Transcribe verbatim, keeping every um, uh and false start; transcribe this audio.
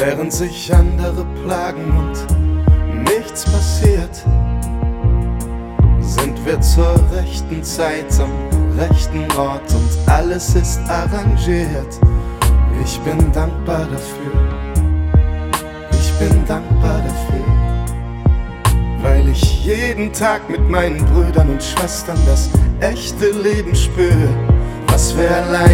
Während sich andere plagen und nichts passiert, sind wir zur rechten Zeit am rechten Ort und alles ist arrangiert. Ich bin dankbar dafür, ich bin dankbar dafür, weil ich jeden Tag mit meinen Brüdern und Schwestern das echte Leben spüre. Was wir allein